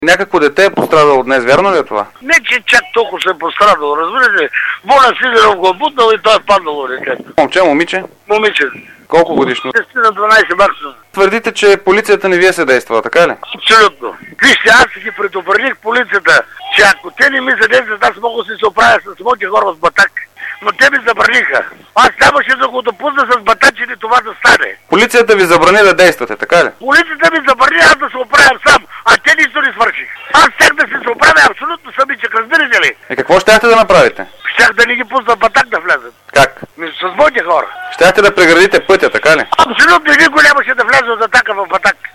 Някакво дете е пострадало днес, вярно ли е това? Не, че чак толкова се е пострадал, разбирате. Боня Сидеров го е бутнал и той е паднало детето. Момче, момиче? Момиче. Колко годишно? 10 на 12 максимум. Твърдите, че полицията не ви е съдействала, така ли? Абсолютно. Вижте, аз ги предупредих полицията, че ако те не ми съдействат, аз мога да се оправя с моите хора с батак. Но те ми забраниха. Аз трябваше да го допусна с батачите това да стане. Полицията ви забрани да действате, така ли? Полицията ми забрани аз да се оправя сам, а те нищо не свърших. Аз щях да се оправя абсолютно самичък, разбирате ли? Какво щяхте да направите? Щях да не ги пусна батак да влезат. Как? С моите хора. Щяхте да преградите пътя, така ли? Абсолютно никой нямаше да влезе от атака в батак.